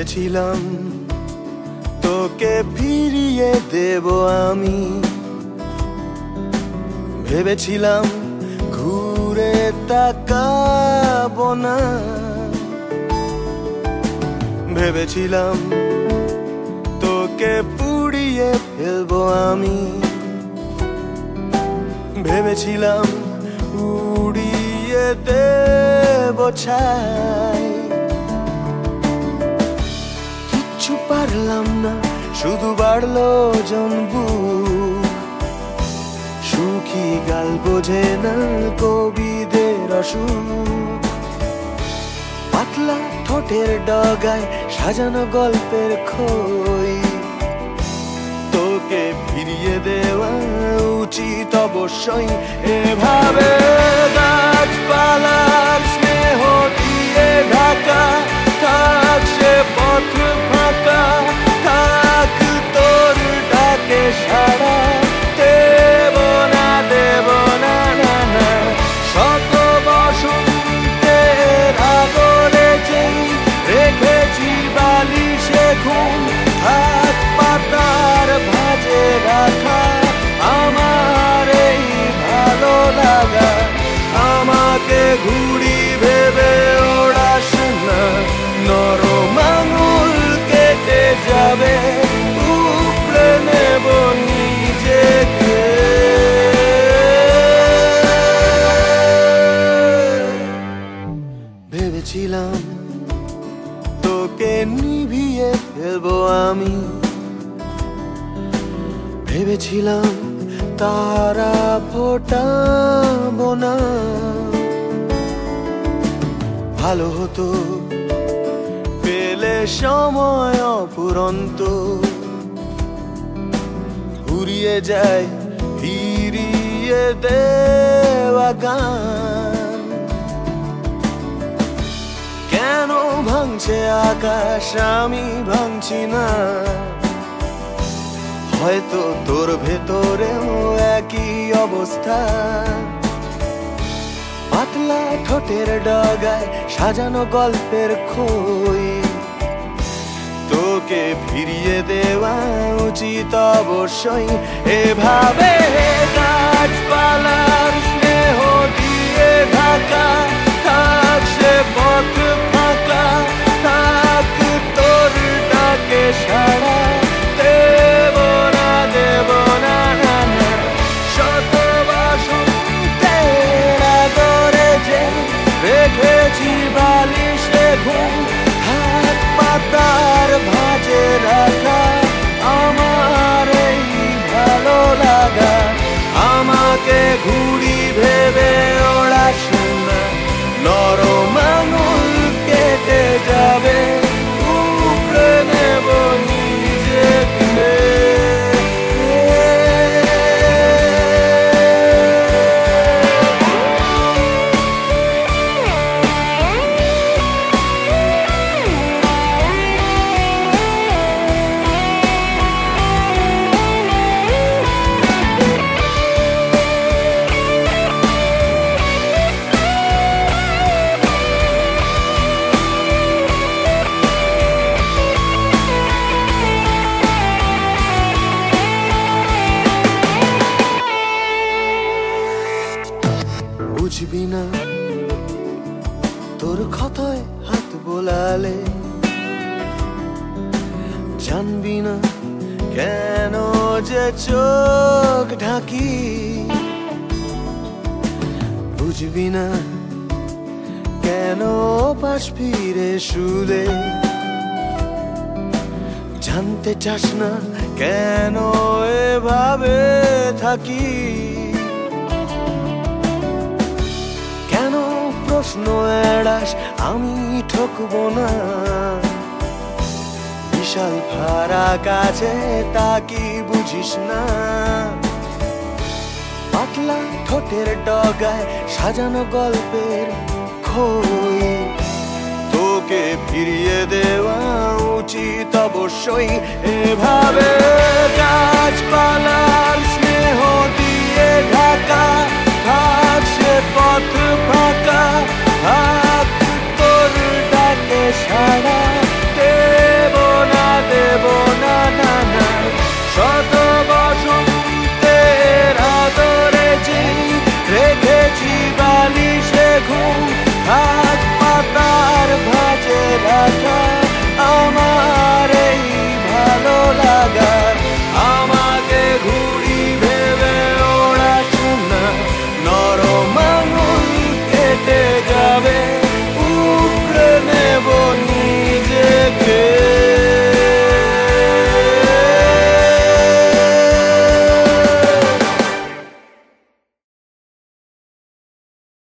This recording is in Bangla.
ভেবেছিলাম তোকে ফিরিয়ে দেব আমি, ভেবেছিলাম ঘুরে তাকাবো না, ভেবেছিলাম তোকে পুড়িয়ে ফেলবো আমি, ভেবেছিলাম উড়িয়ে দেব ছাই। কিচ্ছু পারলাম না, শুধু বাড়লো জনবুক। সুখী গাল বোঝে না কবিদের অসুখ। পাতলা ঠোঁটের ডগায় সাজানো গল্পের খই, তোকে ফিরিয়ে দেওয়া উচিত অবশ্যই। এভাবে গাছপালার স্নেহ দিয়ে ঢাকা থাক সে পথ ফাঁকা, থাক তোর ডাকে সাড়া দেব না, দেব না, না, না। শত বসন্তের আগরে যেই রেখেছি বালিশে ঘুম, হাত পাতার ভাঁজে রাখা আমার এই ভালো লাগা। আমাকে ঘুড়ি ভেবে ওড়াস না, নরম আঙুল কেটে যাবে, উপড়ে নেব নিজেকে। ভেবেছিলাম তোকে নিভিয়ে ফেলবো আমি, ভেবেছিলাম তারা ফোটাবো না। ভালো হতো পেলে সময় অফুরন্ত, ফুরিয়ে যায় ফিরিয়ে দেওয়া গান। কেন ভাঙছে আকাশ, আমি ভাঙছি না? হয়তো তোর ভেতরেও একই অবস্থা। পাতলা ঠোঁটের ডগায় সাজানো গল্পের খই, তোকে ফিরিয়ে দেওয়া উচিত অবশ্যই। এভাবে গাছপালার স্নেহ দিয়ে ঢাকা থাক সে পথ ফাঁকা, থাক তোর ডাকে সাড়া দেব না, দেব না, না, না। শত বসন্তের আগরে যে রেখেছি বালিশে ঘুম, হাত পাতার ভাঁজে রাখা আমার এই ভালো লাগা। আমাকে ঘুড়ি ভেবে ওড়াস না, নরম আঙুল কেটে যাবে, উপড়ে নেব নিজেকে। বুঝবি না তোর ক্ষতয় হাত বোলালে, জানবি না কেন যে চোখ ঢাকি, বুঝবি না কেন পাশ ফিরে শুলে, জানতে চাস না কেন এভাবে থাকি। কেন প্রশ্ন এড়াস, আমি ঠকবো না। বিশাল ফারাক আছে তা কি বুঝিস না? পাতলা ঠোঁটের ডগায় সাজানো গল্পের খই, তোকে ফিরিয়ে দেওয়া উচিত অবশ্যই। এভাবে